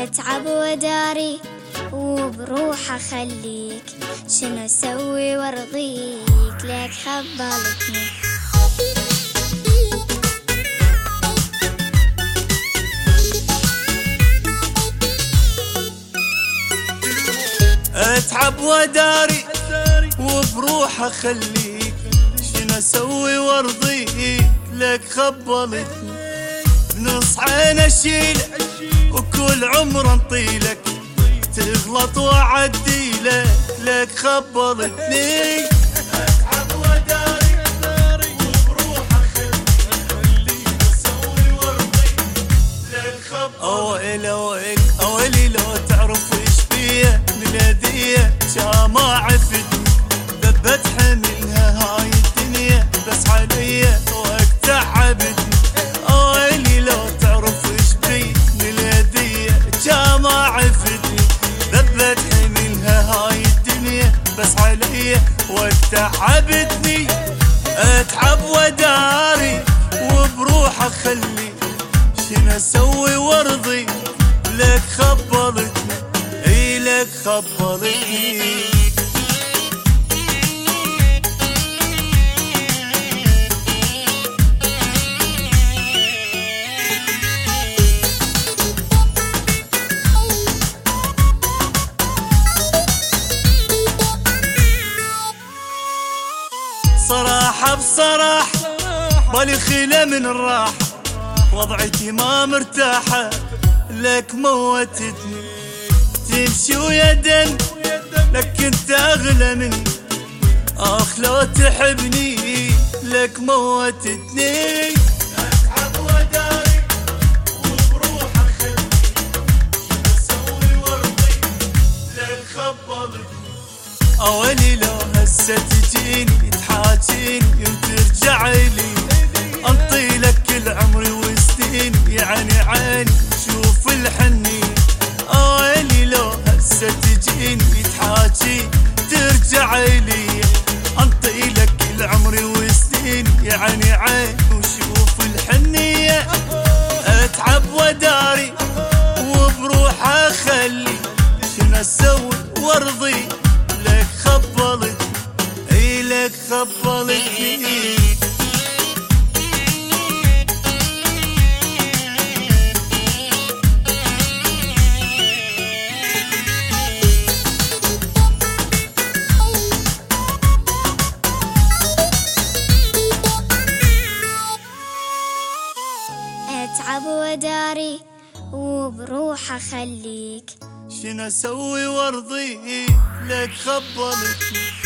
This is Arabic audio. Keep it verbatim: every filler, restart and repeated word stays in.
اتعب وداري وبروح اخليك، شنو اسوي وارضيك ليك خبلتني. اتعب وداري وبروح اخليك، شنو اسوي وارضيك لك خبلتني. بنص عين اشيلك وكل عمر انطيلك، تغلط واعديلك لك خبلتني. اتعب وداري وبروح اخليك، اسوي وارضيك لك خبلتني. اويلي اويلي اويلي لو تعرف ايش فيا من هديه ما عفتني، ذبت حملها هاي الدنيا بس عليا وقت تعبتني. اويلي لو تعرف ايش بي من الهديه ما عفتني، ذبت حملها هاي الدنيا بس عليا وقت تعبتني. اتعب وداري وبروح اخلي، شنو اسوي وارضي لك خبلتني، اي لك خبلتني. صراحة بصراحة بالي خيلة من الراحة، وضعتي ما مرتاحة لك موتتني. تمشي ويدن لك انت اغلى مني، اخ لو تحبني لك موتتني. اتعب وداري وبروح اخليك، شنو اسوي وارضي لك خبلتني. اويلي لو هسه تجيني تحاجيني وترجع لي، انطي لك كل عمري وسنين يعني عيني شوف الحني. اويلي لو هسه تجيني تحاجي ترجع لي، انطي لك كل عمري وسنين يعني عين وشوف الحنيه. اتعب وداري وبروح اخلي، شنو اسوي وارضي لك خبلتني، اي لك خبلتني. اتعب وداري وبروح اخليك، شنو اسوي وارضيك لك خبلتني.